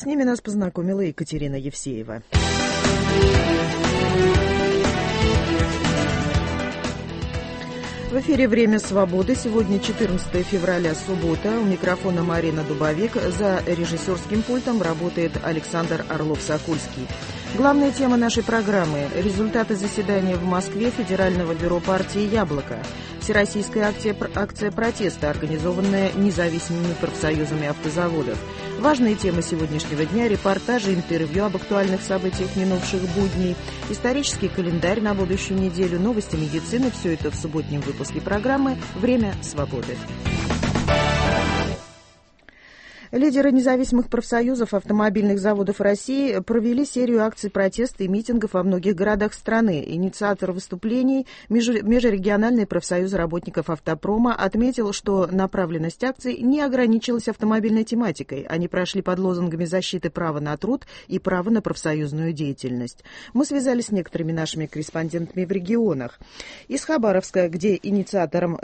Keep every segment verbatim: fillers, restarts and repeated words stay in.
С ними нас познакомила Екатерина Евсеева. В эфире «Время свободы». Сегодня четырнадцатое февраля, суббота. У микрофона Марина Дубовик. За режиссерским пультом работает Александр Орлов-Сокольский. Главная тема нашей программы – результаты заседания в Москве Федерального бюро партии «Яблоко». Всероссийская акция, акция протеста, организованная независимыми профсоюзами автозаводов. Важные темы сегодняшнего дня – репортажи, интервью об актуальных событиях минувших будней, исторический календарь на будущую неделю, новости медицины – все это в субботнем выпуске программы «Время свободы». Лидеры независимых профсоюзов автомобильных заводов России провели серию акций протеста и митингов во многих городах страны. Инициатор выступлений, Межрегиональный профсоюз работников автопрома, отметил, что направленность акций не ограничилась автомобильной тематикой. Они прошли под лозунгами защиты права на труд и права на профсоюзную деятельность. Мы связались с некоторыми нашими корреспондентами в регионах. Из Хабаровска, где инициатором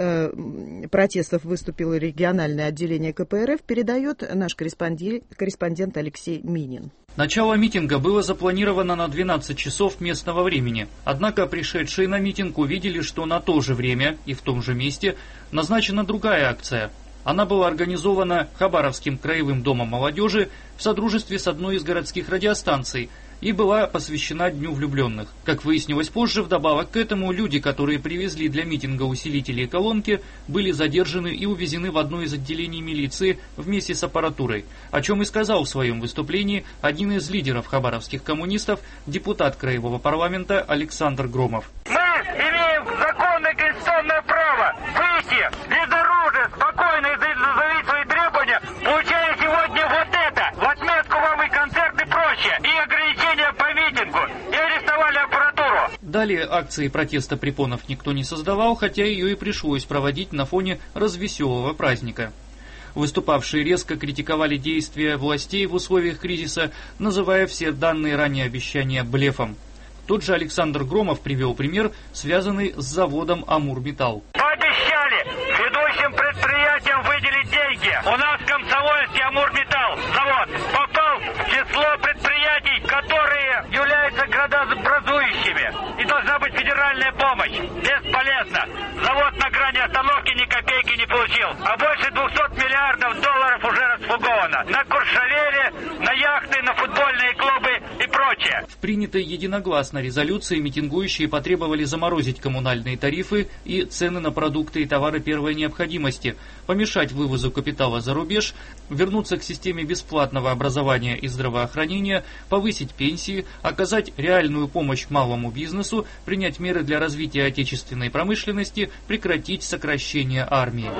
э, протестов выступило региональное отделение ка пэ эр эф, передает наш корреспондент, корреспондент Алексей Минин. Начало митинга было запланировано на двенадцать часов местного времени. Однако пришедшие на митинг увидели, что на то же время и в том же месте назначена другая акция. Она была организована Хабаровским краевым домом молодежи в содружестве с одной из городских радиостанций и была посвящена Дню влюбленных. Как выяснилось позже, вдобавок к этому люди, которые привезли для митинга усилители и колонки, были задержаны и увезены в одно из отделений милиции вместе с аппаратурой, о чем и сказал в своем выступлении один из лидеров хабаровских коммунистов, депутат краевого парламента Александр Громов. Мы имеем законное конституционное право выйти безоружно, спокойно заявить свои требования, получая сегодня вот это, в отметку вам и концерт и прочее, и ограничения по митингу, и арестовали аппаратуру. Далее акции протеста препонов никто не создавал, хотя ее и пришлось проводить на фоне развеселого праздника. Выступавшие резко критиковали действия властей в условиях кризиса, называя все данные ранее обещания блефом. Тот же Александр Громов привел пример, связанный с заводом «Амурметалл». Пообещали ведущим предприятиям выделить деньги. У нас в Комсомольске «Амурметалл» завод попал в число предприятий, которые являются градообразующими. И должна быть федеральная помощь. Бесполезно. Завод на грани остановки ни копейки не получил. А больше двухсот миллиардов долларов уже расфуговано. На Куршавеле, на яхты, на футбольные клубы и прочее. В принятой единогласно резолюции митингующие потребовали заморозить коммунальные тарифы и цены на продукты и товары первой необходимости, помешать вывозу капитала за рубеж, вернуться к системе бесплатного образования и здравоохранения, повысить пенсии, оказать реальную помощь малому бизнесу, принять меры для развития отечественной промышленности, прекратить сокращение армии.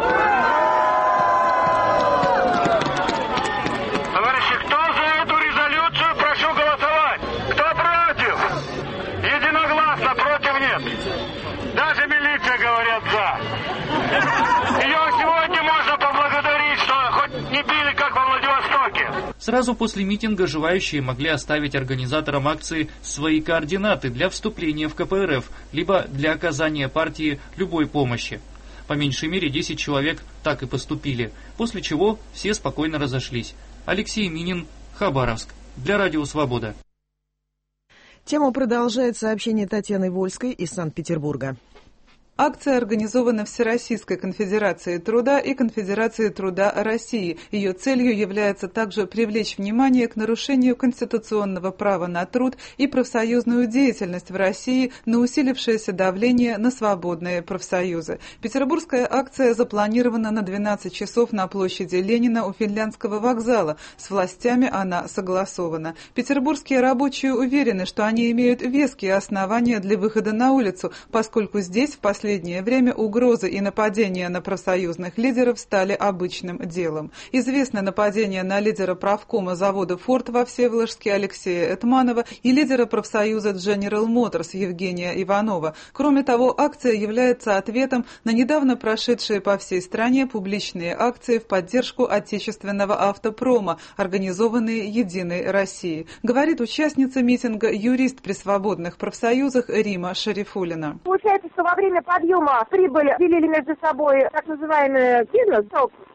Даже милиция говорят «за». Ее сегодня можно поблагодарить, что хоть не били, как во Владивостоке. Сразу после митинга желающие могли оставить организаторам акции свои координаты для вступления в ка пэ эр эф, либо для оказания партии любой помощи. По меньшей мере десять человек так и поступили, после чего все спокойно разошлись. Алексей Минин, Хабаровск, для Радио Свобода. Тему продолжает сообщение Татьяны Вольской из Санкт-Петербурга. Акция организована Всероссийской конфедерацией труда и Конфедерацией труда России. Ее целью является также привлечь внимание к нарушению конституционного права на труд и профсоюзную деятельность в России, на усилившееся давление на свободные профсоюзы. Петербургская акция запланирована на двенадцать часов на площади Ленина у Финляндского вокзала. С властями она согласована. Петербургские рабочие уверены, что они имеют веские основания для выхода на улицу, поскольку здесь в последнее В последнее время угрозы и нападения на профсоюзных лидеров стали обычным делом. Известно нападение на лидера правкома завода «Форд» во Всеволожске Алексея Этманова и лидера профсоюза General Motors Евгения Иванова. Кроме того, акция является ответом на недавно прошедшие по всей стране публичные акции в поддержку отечественного автопрома, организованные «Единой Россией», говорит участница митинга, юрист при свободных профсоюзах Рима Шарифуллина. Получается, что во время подъема прибыль делили между собой так называемый бизнес,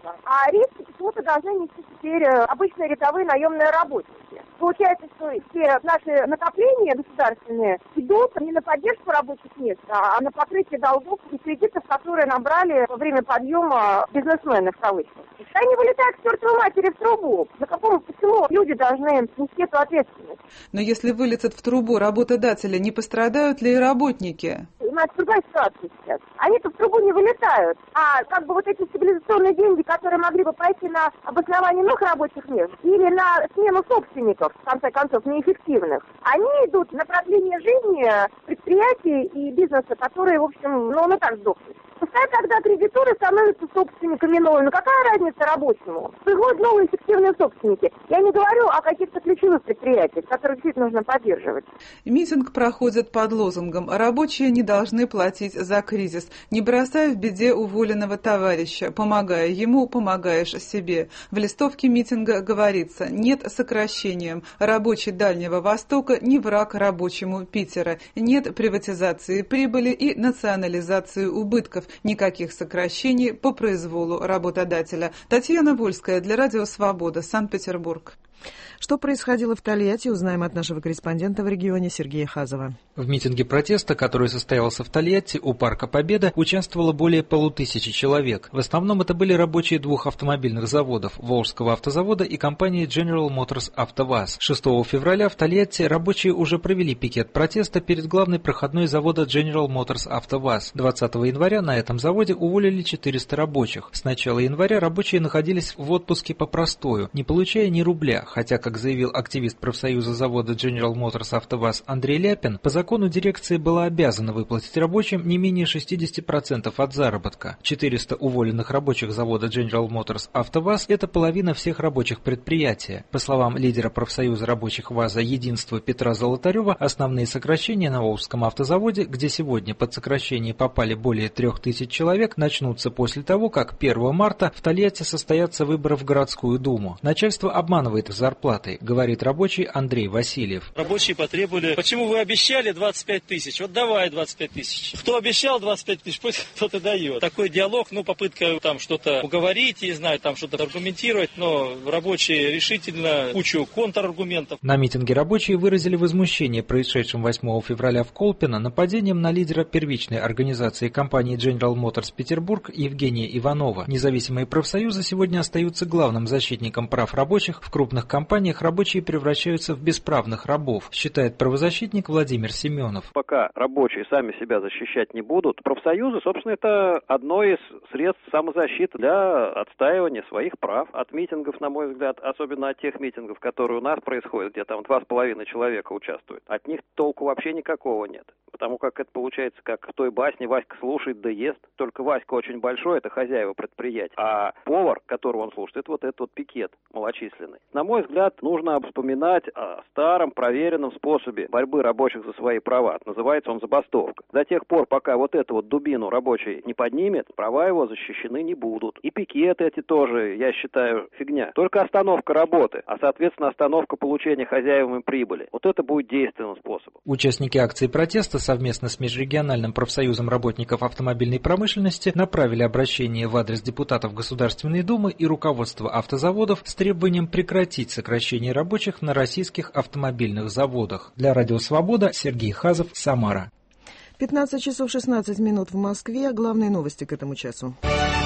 правительства. А риски почему-то должны нести теперь обычные рядовые наемные работники. Получается, что все наши накопления государственные идут не на поддержку рабочих мест, а на покрытие долгов и кредитов, которые набрали во время подъема бизнесмены в кавычках. Они вылетают к чертовой матери в трубу. За какому, почему люди должны нести эту ответственность? Но если вылетят в трубу работодатели, не пострадают ли и работники? У нас другая ситуация сейчас. Они-то в трубу не вылетают. А как бы вот эти стабилизационные деньги, которые могли бы пойти на обоснование новых рабочих мест или на смену собственников, в конце концов, неэффективных, они идут на продление жизни предприятий и бизнеса, которые, в общем, ну, ну так сдохнут. Пускай тогда кредиторы становятся собственниками новыми. Ну какая разница рабочему? Приходят новые эффективные собственники. Я не говорю о каких-то ключевых предприятиях, которые действительно нужно поддерживать. Митинг проходит под лозунгом «Рабочие не должны платить за кризис. Не бросай в беде уволенного товарища. Помогая ему, помогаешь себе». В листовке митинга говорится «Нет сокращениям. Рабочий Дальнего Востока не враг рабочему Питера. Нет приватизации прибыли и национализации убытков. Никаких сокращений по произволу работодателя». Татьяна Вольская для Радио Свобода, Санкт-Петербург. Что происходило в Тольятти, узнаем от нашего корреспондента в регионе Сергея Хазова. В митинге протеста, который состоялся в Тольятти у Парка Победа, участвовало более полутысячи человек. В основном это были рабочие двух автомобильных заводов – Волжского автозавода и компании General Motors АвтоВАЗ. шестого февраля в Тольятти рабочие уже провели пикет протеста перед главной проходной завода General Motors АвтоВАЗ. двадцатого января на этом заводе уволили четыреста рабочих. С начала января рабочие находились в отпуске по простою, не получая ни рубля, хотя, как заявил активист профсоюза завода General Motors АвтоВАЗ Андрей Ляпин, по закону дирекция была обязана выплатить рабочим не менее шестьдесят процентов от заработка. четыреста уволенных рабочих завода General Motors АвтоВАЗ – это половина всех рабочих предприятия. По словам лидера профсоюза рабочих ВАЗа «Единство» Петра Золотарева, основные сокращения на Волжском автозаводе, где сегодня под сокращение попали более трех тысяч человек, начнутся после того, как первого марта в Тольятти состоятся выборы в городскую думу. Начальство обманывает зарплаты, говорит рабочий Андрей Васильев. Рабочие потребовали: почему вы обещали двадцать пять тысяч? Вот давай двадцать пять тысяч. Кто обещал двадцать пять тысяч, пусть кто-то дает. Такой диалог, ну, попытка там что-то уговорить, не знаю, там что-то аргументировать, но рабочие решительно кучу контраргументов. На митинге рабочие выразили возмущение происшедшим восьмого февраля в Колпино нападением на лидера первичной организации компании General Motors Петербург Евгения Иванова. Независимые профсоюзы сегодня остаются главным защитником прав рабочих. В крупных компаниях рабочие превращаются в бесправных рабов, считает правозащитник Владимир Семенов. Пока рабочие сами себя защищать не будут, профсоюзы, собственно, это одно из средств самозащиты для отстаивания своих прав. От митингов, на мой взгляд, особенно от тех митингов, которые у нас происходят, где там два с половиной человека участвуют, от них толку вообще никакого нет. Потому как это получается, как в той басне: Васька слушает да ест. Только Васька очень большой, это хозяева предприятия. А повар, которого он слушает, это вот этот вот пикет малочисленный. На мой взгляд, нужно вспоминать о старом проверенном способе борьбы рабочих за свои права. Называется он забастовка. До тех пор, пока вот эту вот дубину рабочий не поднимет, права его защищены не будут. И пикеты эти тоже, я считаю, фигня. Только остановка работы, а соответственно остановка получения хозяевами прибыли. Вот это будет действенным способом. Участники акции протеста совместно с Межрегиональным профсоюзом работников автомобильной промышленности направили обращение в адрес депутатов Государственной Думы и руководства автозаводов с требованием прекратить сокращение рабочих на российских автомобильных заводах. Для Радио Свобода Сергей Хазов, Самара. пятнадцать часов шестнадцать минут в Москве. Главные новости к этому часу.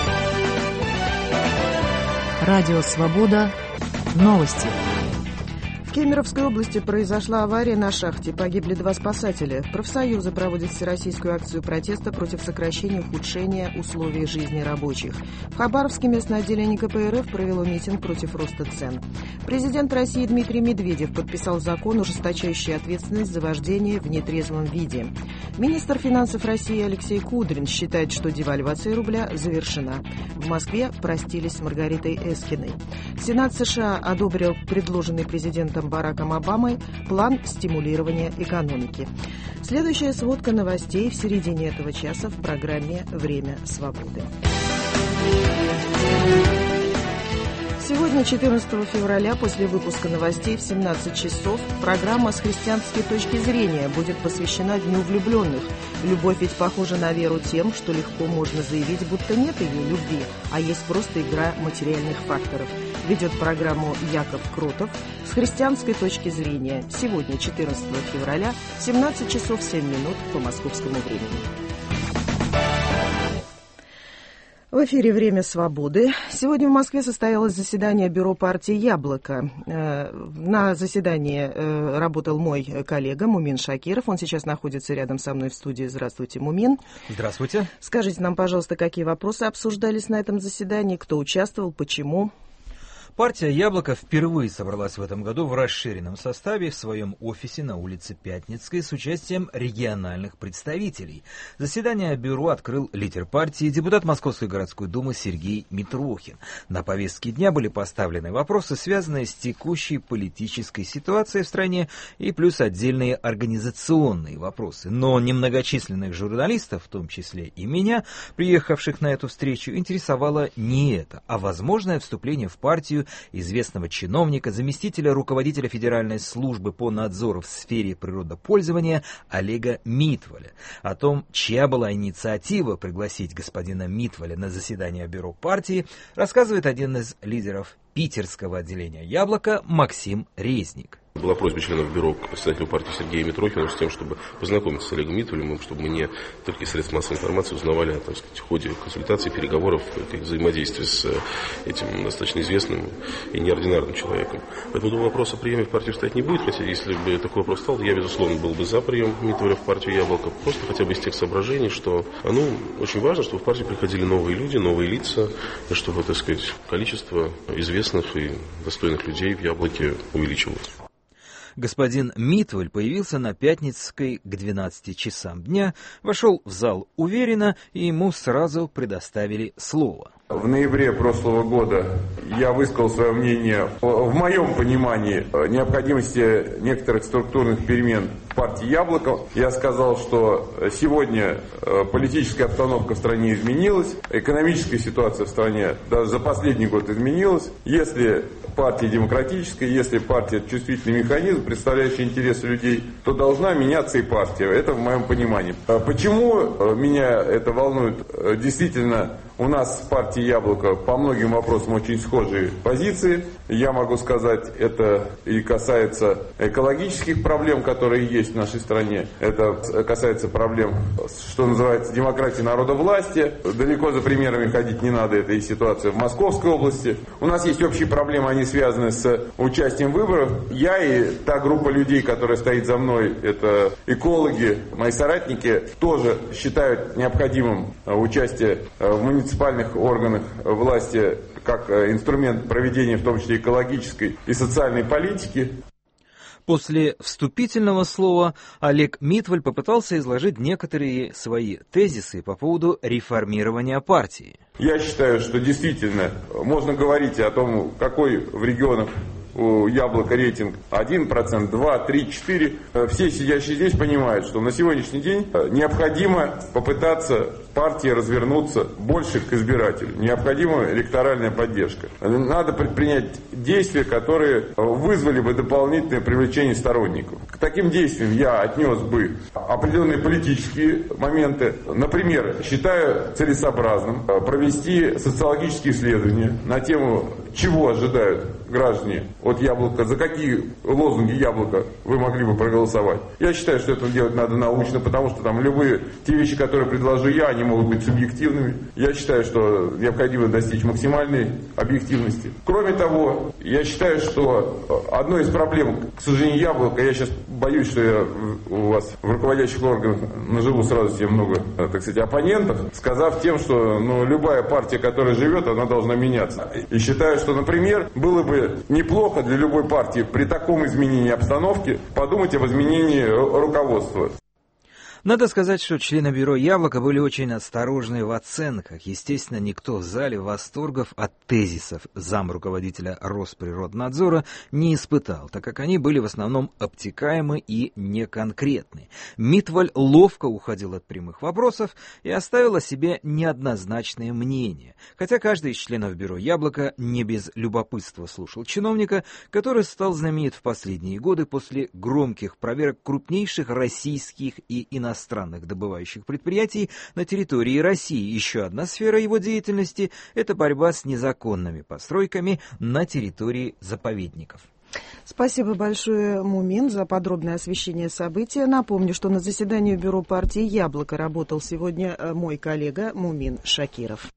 Радио Свобода. Новости. В Кемеровской области произошла авария на шахте. Погибли два спасателя. Профсоюзы проводят всероссийскую акцию протеста против сокращения и ухудшения условий жизни рабочих. В Хабаровске местное отделение ка пэ эр эф провело митинг против роста цен. Президент России Дмитрий Медведев подписал закон, ужесточающий ответственность за вождение в нетрезвом виде. Министр финансов России Алексей Кудрин считает, что девальвация рубля завершена. В Москве простились с Маргаритой Эскиной. Сенат США одобрил предложенный президентом Бараком Обамой план стимулирования экономики. Следующая сводка новостей в середине этого часа в программе «Время свободы». Сегодня, четырнадцатого февраля, после выпуска новостей в семнадцать часов, программа «С христианской точки зрения» будет посвящена Дню влюбленных. Любовь ведь похожа на веру тем, что легко можно заявить, будто нет ее любви, а есть просто игра материальных факторов. Ведет программу Яков Кротов «С христианской точки зрения». Сегодня, четырнадцатого февраля, семнадцать часов семь минут по московскому времени. В эфире «Время свободы». Сегодня в Москве состоялось заседание бюро партии «Яблоко». На заседании работал мой коллега Мумин Шакиров. Он сейчас находится рядом со мной в студии. Здравствуйте, Мумин. Здравствуйте. Скажите нам, пожалуйста, какие вопросы обсуждались на этом заседании, кто участвовал, почему? Партия «Яблоко» впервые собралась в этом году в расширенном составе в своем офисе на улице Пятницкой с участием региональных представителей. Заседание бюро открыл лидер партии, депутат Московской городской думы Сергей Митрохин. На повестке дня были поставлены вопросы, связанные с текущей политической ситуацией в стране, и плюс отдельные организационные вопросы. Но немногочисленных журналистов, в том числе и меня, приехавших на эту встречу, интересовало не это, а возможное вступление в партию известного чиновника, заместителя руководителя Федеральной службы по надзору в сфере природопользования Олега Митваля. О том, чья была инициатива пригласить господина Митваля на заседание бюро партии, рассказывает один из лидеров питерского отделения «Яблоко» Максим Резник. Была просьба членов бюро к председателю партии Сергею Митрохину с тем, чтобы познакомиться с Олегом Митвалем, чтобы мы не только из средств массовой информации узнавали о, так сказать, ходе консультаций, переговоров, взаимодействия с этим достаточно известным и неординарным человеком. Поэтому вопрос о приеме в партию стоять не будет, хотя если бы такой вопрос стал, я, безусловно, был бы за прием Митваля в партию «Яблоко», просто хотя бы из тех соображений, что ну, очень важно, чтобы в партию приходили новые люди, новые лица, и чтобы, так сказать, количество известных и достойных людей в «Яблоке» увеличивалось. Господин Митваль появился на Пятницкой к двенадцати часам дня, вошел в зал уверенно, и ему сразу предоставили слово. В ноябре прошлого года я высказал свое мнение в моем понимании необходимости некоторых структурных перемен в партии «Яблоко». Я сказал, что сегодня политическая обстановка в стране изменилась, экономическая ситуация в стране даже за последний год изменилась. Если партия демократическая, если партия чувствительный механизм, представляющий интересы людей, то должна меняться и партия. Это в моем понимании. Почему меня это волнует? Действительно, у нас в партии «Яблоко» по многим вопросам очень схожие позиции. Я могу сказать, это и касается экологических проблем, которые есть в нашей стране. Это касается проблем, что называется, демократии народовластия. Далеко за примерами ходить не надо, это и ситуация в Московской области. У нас есть общие проблемы, они связаны с участием в выборах. Я и та группа людей, которая стоит за мной, это экологи, мои соратники, тоже считают необходимым участие в муниципальных органах власти как инструмент проведения в том числе экологической и социальной политики. После вступительного слова Олег Митваль попытался изложить некоторые свои тезисы по поводу реформирования партии. Я считаю, что действительно можно говорить о том, какой в регионах у «Яблока» рейтинг один процент, два, три, четыре. Все сидящие здесь понимают, что на сегодняшний день необходимо попытаться партии развернуться больше к избирателю. Необходима электоральная поддержка. Надо предпринять действия, которые вызвали бы дополнительное привлечение сторонников. К таким действиям я отнес бы определенные политические моменты. Например, считаю целесообразным провести социологические исследования на тему, чего ожидают граждане от «Яблока», за какие лозунги «Яблоко» вы могли бы проголосовать. Я считаю, что это делать надо научно, потому что там любые те вещи, которые предложу я, они могут быть субъективными. Я считаю, что необходимо достичь максимальной объективности. Кроме того, я считаю, что одной из проблем, к сожалению, «Яблоко», я сейчас боюсь, что я у вас в руководящих органах наживу сразу себе много, так сказать, оппонентов, сказав тем, что ну, любая партия, которая живет, она должна меняться. И считаю, что, например, было бы неплохо для любой партии при таком изменении обстановки подумать об изменении руководства. Надо сказать, что члены бюро «Яблоко» были очень осторожны в оценках. Естественно, никто в зале восторгов от тезисов замруководителя Росприроднадзора не испытал, так как они были в основном обтекаемы и неконкретны. Митваль ловко уходил от прямых вопросов и оставил о себе неоднозначное мнение, хотя каждый из членов бюро «Яблоко» не без любопытства слушал чиновника, который стал знаменит в последние годы после громких проверок крупнейших российских и иностранных иностранных добывающих предприятий на территории России. Еще одна сфера его деятельности – это борьба с незаконными постройками на территории заповедников. Спасибо большое, Мумин, за подробное освещение события. Напомню, что на заседании бюро партии «Яблоко» работал сегодня мой коллега Мумин Шакиров.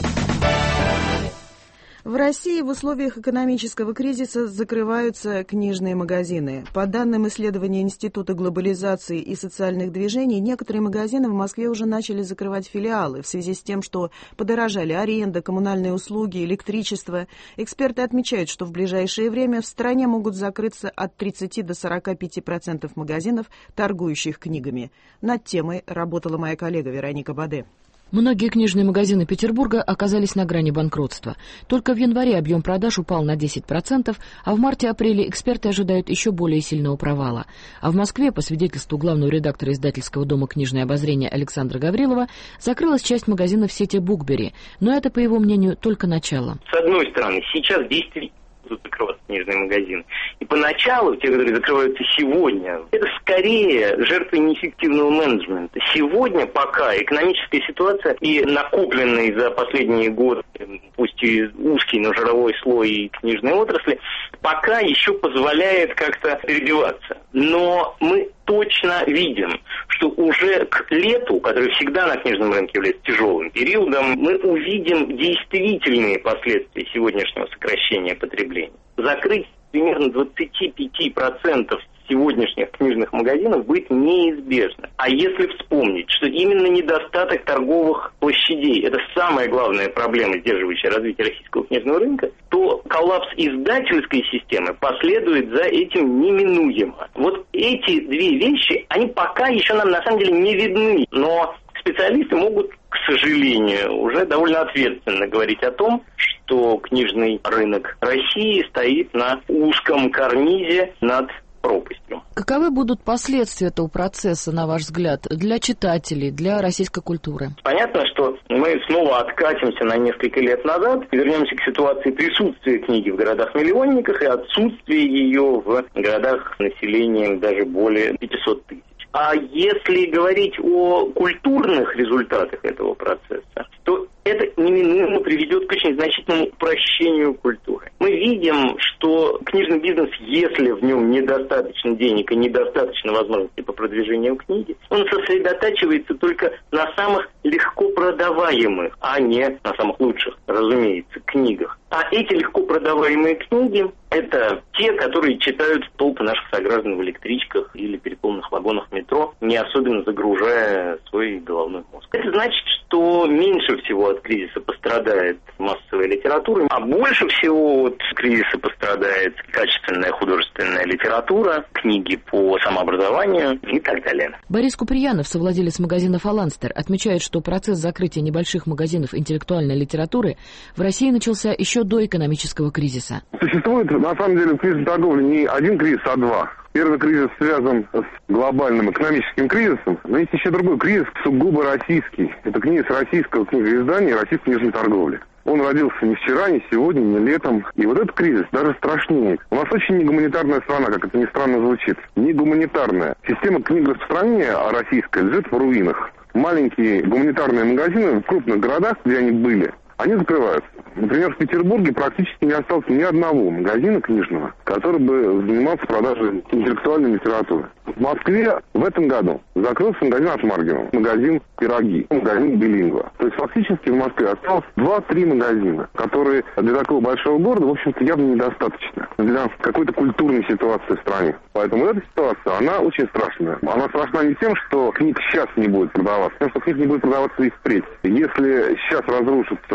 В России в условиях экономического кризиса закрываются книжные магазины. По данным исследования Института глобализации и социальных движений, некоторые магазины в Москве уже начали закрывать филиалы в связи с тем, что подорожали аренда, коммунальные услуги, электричество. Эксперты отмечают, что в ближайшее время в стране могут закрыться от тридцати до сорока пяти процентов магазинов, торгующих книгами. Над темой работала моя коллега Вероника Баде. Многие книжные магазины Петербурга оказались на грани банкротства. Только в январе объем продаж упал на десять процентов, а в марте-апреле эксперты ожидают еще более сильного провала. А в Москве, по свидетельству главного редактора издательского дома «Книжное обозрение» Александра Гаврилова, закрылась часть магазинов сети «Букбери». Но это, по его мнению, только начало. С одной стороны, сейчас действительно будут закрываться книжные магазины. И поначалу, те, которые закрываются сегодня, это скорее жертвы неэффективного менеджмента. Сегодня пока экономическая ситуация и накопленный за последние годы, пусть и узкий, но жировой слой книжной отрасли, пока еще позволяет как-то перебиваться. Но мы точно видим, что уже к лету, который всегда на книжном рынке является тяжелым периодом, мы увидим действительные последствия сегодняшнего сокращения потребления. Закрыть примерно двадцать пять процентов сегодняшних книжных магазинов будет неизбежно. А если вспомнить, что именно недостаток торговых площадей – это самая главная проблема, сдерживающая развитие российского книжного рынка, то коллапс издательской системы последует за этим неминуемо. Вот эти две вещи, они пока еще нам на самом деле не видны, но специалисты могут, к сожалению, уже довольно ответственно говорить о том, что книжный рынок России стоит на узком карнизе над пропастью. Каковы будут последствия этого процесса, на ваш взгляд, для читателей, для российской культуры? Понятно, что мы снова откатимся на несколько лет назад и вернемся к ситуации присутствия книги в городах-миллионниках и отсутствия ее в городах с населением даже более пятисот тысяч. А если говорить о культурных результатах этого процесса, то это неминуемо приведет к очень значительному упрощению культуры. Мы видим, что книжный бизнес, если в нем недостаточно денег и недостаточно возможностей по продвижению книги, он сосредотачивается только на самых легко продаваемых, а не на самых лучших, разумеется, книгах. А эти легко продаваемые книги – это те, которые читают толпы наших сограждан в электричках или переполненных вагонах метро, не особенно загружая свой головной мозг. Это значит, что меньше всего от кризиса пострадает массовая литература, а больше всего от кризиса пострадает качественная художественная литература, книги по самообразованию и так далее. Борис Куприянов, совладелец магазина «Фаланстер», отмечает, что процесс закрытия небольших магазинов интеллектуальной литературы в России начался еще до экономического кризиса. Существует, на самом деле, в кризисе торговли не один кризис, а два. Первый кризис связан с глобальным экономическим кризисом, но есть еще другой кризис, сугубо российский. Это кризис российского книгоиздания и российской книжной торговли. Он родился не вчера, не сегодня, не летом. И вот этот кризис даже страшнее. У нас очень негуманитарная страна, как это ни странно звучит. Негуманитарная. Система книгораспространения российская лежит в руинах. Маленькие гуманитарные магазины в крупных городах, где они были, они закрываются. Например, в Петербурге практически не осталось ни одного магазина книжного, который бы занимался продажей интеллектуальной литературы. В Москве в этом году закрылся магазин от Маргина, магазин «Пироги», магазин «Билингва». То есть фактически в Москве осталось два-три магазина, которые для такого большого города, в общем-то, явно недостаточно для какой-то культурной ситуации в стране. Поэтому эта ситуация, она очень страшная. Она страшна не тем, что книг сейчас не будет продаваться, а тем, что книг не будет продаваться и впредь. Если сейчас разрушится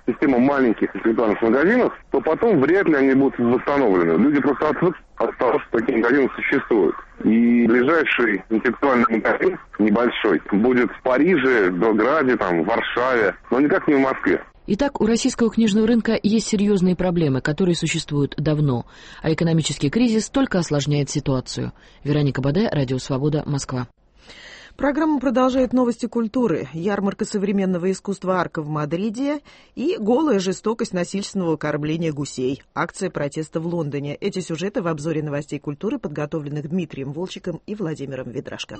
система маленьких интеллектуальных магазинов, то потом вряд ли они будут восстановлены. Люди просто отвыкли от того, что такие магазины существуют. И ближайший интеллектуальный магазин, небольшой, будет в Париже, в Белграде, там, в Варшаве, но никак не в Москве. Итак, у российского книжного рынка есть серьезные проблемы, которые существуют давно, а экономический кризис только осложняет ситуацию. Вероника Баде, Радио Свобода, Москва. Программа продолжает новости культуры. Ярмарка современного искусства «Арко» в Мадриде и голая жестокость насильственного кормления гусей. Акция протеста в Лондоне. Эти сюжеты в обзоре новостей культуры, подготовленных Дмитрием Волчиком и Владимиром Ведрашко.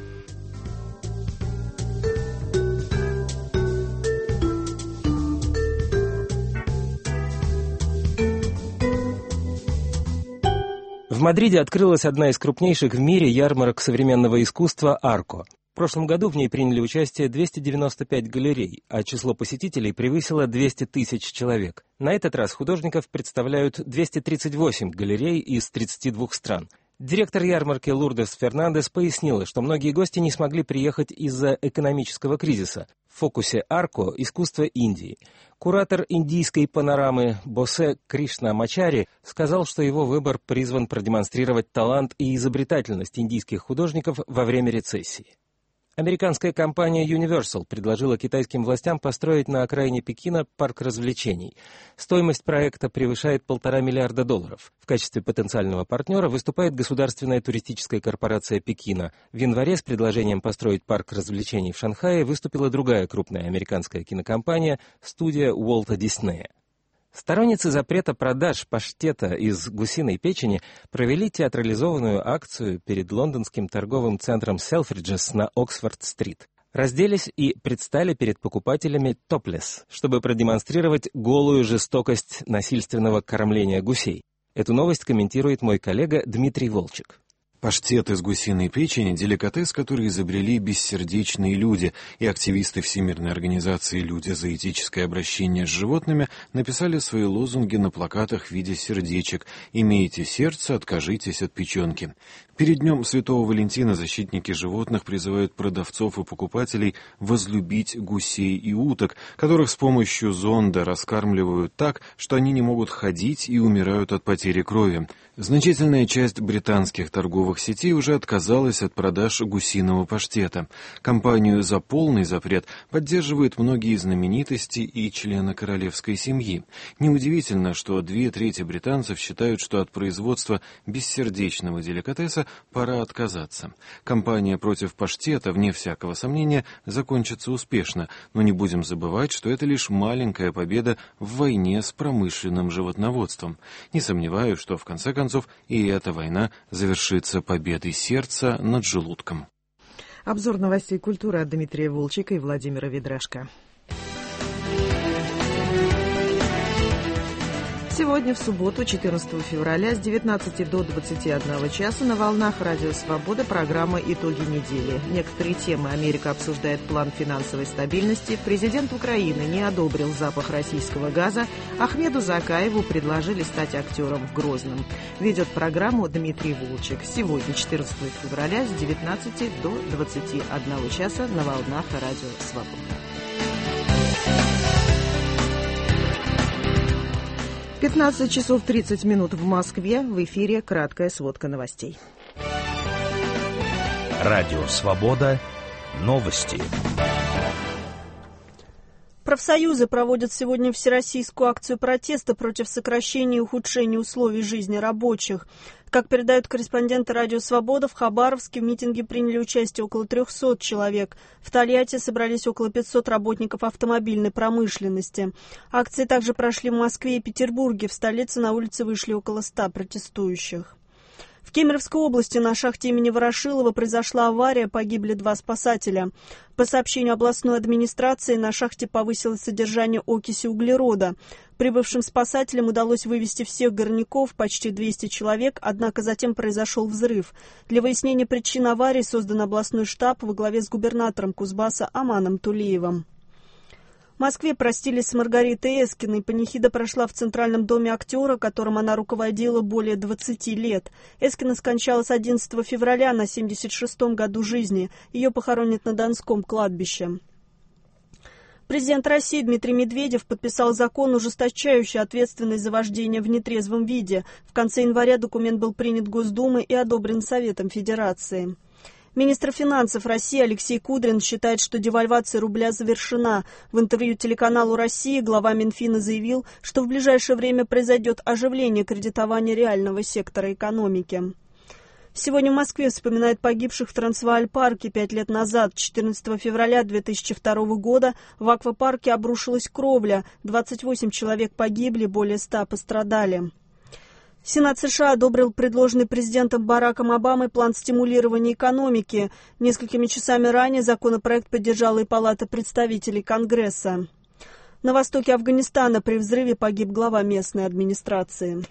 В Мадриде открылась одна из крупнейших в мире ярмарок современного искусства «Арко». В прошлом году в ней приняли участие двести девяносто пять галерей, а число посетителей превысило двести тысяч человек. На этот раз художников представляют двести тридцать восемь галерей из тридцати двух стран. Директор ярмарки Лурдес Фернандес пояснила, что многие гости не смогли приехать из-за экономического кризиса. В фокусе «Арко» — искусство Индии. Куратор индийской панорамы Босе Кришнамачари сказал, что его выбор призван продемонстрировать талант и изобретательность индийских художников во время рецессии. Американская компания Universal предложила китайским властям построить на окраине Пекина парк развлечений. Стоимость проекта превышает полтора миллиарда долларов. В качестве потенциального партнера выступает государственная туристическая корпорация Пекина. В январе с предложением построить парк развлечений в Шанхае выступила другая крупная американская кинокомпания – студия Уолта Диснея. Сторонницы запрета продаж паштета из гусиной печени провели театрализованную акцию перед лондонским торговым центром Селфриджес на Оксфорд-стрит. Разделись и предстали перед покупателями топлес, чтобы продемонстрировать голую жестокость насильственного кормления гусей. Эту новость комментирует мой коллега Дмитрий Волчик. Паштет из гусиной печени – деликатес, который изобрели бессердечные люди, и активисты Всемирной организации «Люди за этическое обращение с животными» написали свои лозунги на плакатах в виде сердечек «Имейте сердце, откажитесь от печенки». Перед Днем Святого Валентина защитники животных призывают продавцов и покупателей возлюбить гусей и уток, которых с помощью зонда раскармливают так, что они не могут ходить и умирают от потери крови. Значительная часть британских торговых сетей уже отказалась от продаж гусиного паштета. Компанию за полный запрет поддерживают многие знаменитости и члены королевской семьи. Неудивительно, что две трети британцев считают, что от производства бессердечного деликатеса пора отказаться. Кампания против паштета, вне всякого сомнения, закончится успешно, но не будем забывать, что это лишь маленькая победа в войне с промышленным животноводством. Не сомневаюсь, что в конце концов и эта война завершится победой сердца над желудком. Обзор новостей культуры от Дмитрия Волчика и Владимира Ведрашко. Сегодня, в субботу, четырнадцатого февраля, с девятнадцати до двадцати одного часа на волнах Радио Свобода программа «Итоги недели». Некоторые темы. Америка обсуждает план финансовой стабильности. Президент Украины не одобрил запах российского газа. Ахмеду Закаеву предложили стать актером в Грозном. Ведет программу Дмитрий Волчек. Сегодня, четырнадцатого февраля, с девятнадцати до двадцати одного часа на волнах Радио Свобода. пятнадцать часов тридцать минут в Москве. В эфире краткая сводка новостей. Радио «Свобода». Новости. Профсоюзы проводят сегодня всероссийскую акцию протеста против сокращения и ухудшения условий жизни рабочих. Как передают корреспонденты «Радио Свобода», в Хабаровске в митинге приняли участие около трехсот человек. В Тольятти собрались около пятисот работников автомобильной промышленности. Акции также прошли в Москве и Петербурге. В столице на улице вышли около ста протестующих. В Кемеровской области на шахте имени Ворошилова произошла авария, погибли два спасателя. По сообщению областной администрации, на шахте повысилось содержание окиси углерода. Прибывшим спасателям удалось вывести всех горняков, почти двести человек, однако затем произошел взрыв. Для выяснения причин аварии создан областной штаб во главе с губернатором Кузбасса Аманом Тулеевым. В Москве простились с Маргаритой Эскиной. Панихида прошла в Центральном доме актера, которым она руководила более двадцати лет. Эскина скончалась одиннадцатого февраля на семьдесят шестом году жизни. Ее похоронят на Донском кладбище. Президент России Дмитрий Медведев подписал закон, ужесточающий ответственность за вождение в нетрезвом виде. В конце января документ был принят Госдумой и одобрен Советом Федерации. Министр финансов России Алексей Кудрин считает, что девальвация рубля завершена. В интервью телеканалу «Россия» глава Минфина заявил, что в ближайшее время произойдет оживление кредитования реального сектора экономики. Сегодня в Москве вспоминают погибших в Трансвааль-парке пять лет назад. четырнадцатого февраля две тысячи второго года в аквапарке обрушилась кровля. двадцать восемь человек погибли, более ста пострадали. Сенат США одобрил предложенный президентом Бараком Обамой план стимулирования экономики. Несколькими часами ранее законопроект поддержала и Палата представителей Конгресса. На востоке Афганистана при взрыве погиб глава местной администрации.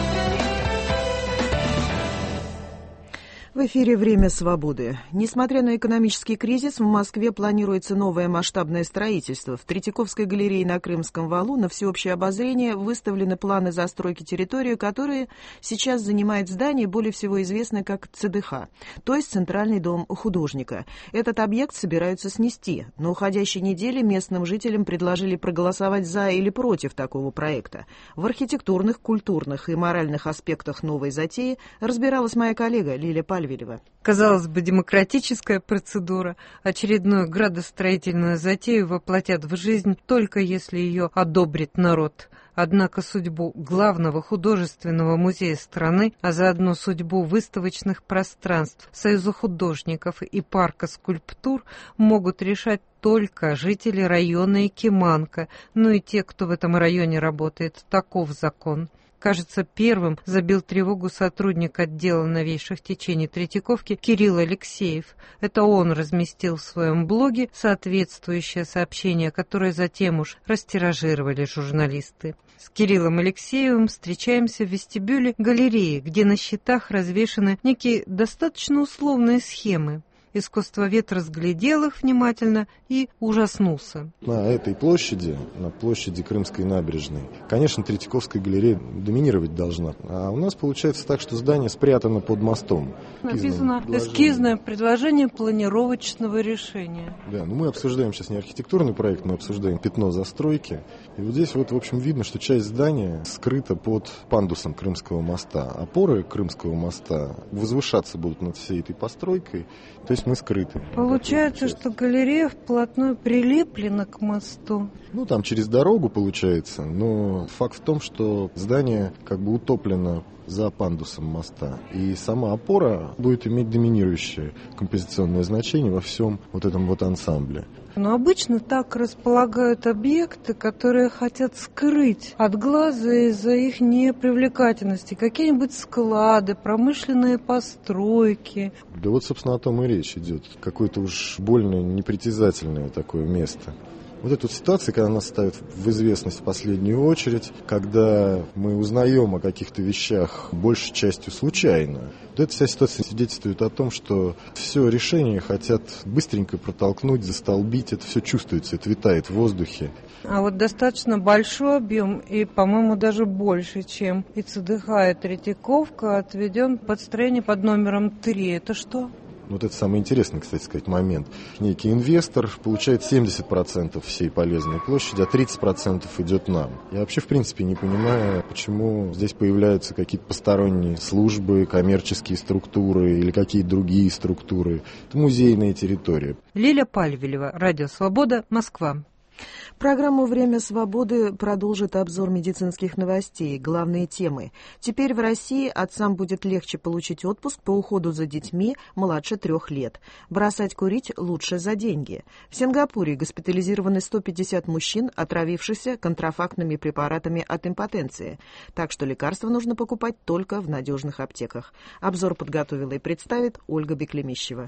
В эфире «Время свободы». Несмотря на экономический кризис, в Москве планируется новое масштабное строительство. В Третьяковской галерее на Крымском валу на всеобщее обозрение выставлены планы застройки территории, которые сейчас занимает здание, более всего известное как ЦДХ, то есть Центральный дом художника. Этот объект собираются снести. На уходящей неделе местным жителям предложили проголосовать за или против такого проекта. В архитектурных, культурных и моральных аспектах новой затеи разбиралась моя коллега Лилия Пальвилева. Казалось бы, демократическая процедура. Очередную градостроительную затею воплотят в жизнь, только если ее одобрит народ. Однако судьбу главного художественного музея страны, а заодно судьбу выставочных пространств, Союза художников и парка скульптур могут решать только жители района Якиманка, ну и те, кто в этом районе работает. Таков закон. Кажется, первым забил тревогу сотрудник отдела новейших течений Третьяковки Кирилл Алексеев. Это он разместил в своем блоге соответствующее сообщение, которое затем уж растиражировали журналисты. С Кириллом Алексеевым встречаемся в вестибюле галереи, где на щитах развешаны некие достаточно условные схемы. Искусствовед разглядел их внимательно и ужаснулся. На этой площади, на площади Крымской набережной, конечно, Третьяковская галерея доминировать должна. А у нас получается так, что здание спрятано под мостом. Написано эскизное предложение планировочного решения. Да, ну мы обсуждаем сейчас не архитектурный проект, мы обсуждаем пятно застройки. И вот здесь вот, в общем, видно, что часть здания скрыта под пандусом Крымского моста. Опоры Крымского моста возвышаться будут над всей этой постройкой. То есть мы скрыты. Получается, что галерея вплотную прилеплена к мосту. Ну, там через дорогу получается, но факт в том, что здание как бы утоплено за пандусом моста. И сама опора будет иметь доминирующее композиционное значение во всем вот этом вот ансамбле. Но обычно так располагают объекты, которые хотят скрыть от глаза из-за их непривлекательности. Какие-нибудь склады, промышленные постройки. Да вот, собственно, о том и речь идет. Какое-то уж больно непритязательное такое место. Вот эта вот ситуация, когда нас ставят в известность в последнюю очередь, когда мы узнаем о каких-то вещах большей частью случайно, вот эта вся ситуация свидетельствует о том, что все решение хотят быстренько протолкнуть, застолбить, это все чувствуется, это витает в воздухе. А вот достаточно большой объем, и, по-моему, даже больше, чем и ЦДХ, и Третьяковка, отведен под строение под номером три. Это что? Вот это самый интересный, кстати сказать, момент. Некий инвестор получает семьдесят процентов всей полезной площади, а тридцать процентов идет нам. Я вообще, в принципе, не понимаю, почему здесь появляются какие-то посторонние службы, коммерческие структуры или какие-то другие структуры. Это музейная территория. Лиля Пальвилева, Радио Свобода, Москва. Программу «Время свободы» продолжит обзор медицинских новостей, главные темы. Теперь в России отцам будет легче получить отпуск по уходу за детьми младше трех лет. Бросать курить лучше за деньги. В Сингапуре госпитализированы сто пятьдесят мужчин, отравившихся контрафактными препаратами от импотенции. Так что лекарства нужно покупать только в надежных аптеках. Обзор подготовила и представит Ольга Беклемищева.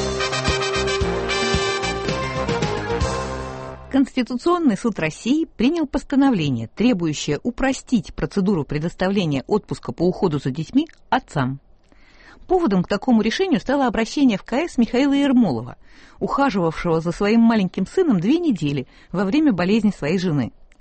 Конституционный суд России принял постановление, требующее упростить процедуру предоставления отпуска по уходу за детьми отцам. Поводом к такому решению стало обращение в ка эс Михаила Ермолова, ухаживавшего за своим маленьким сыном две недели во время болезни своей жены.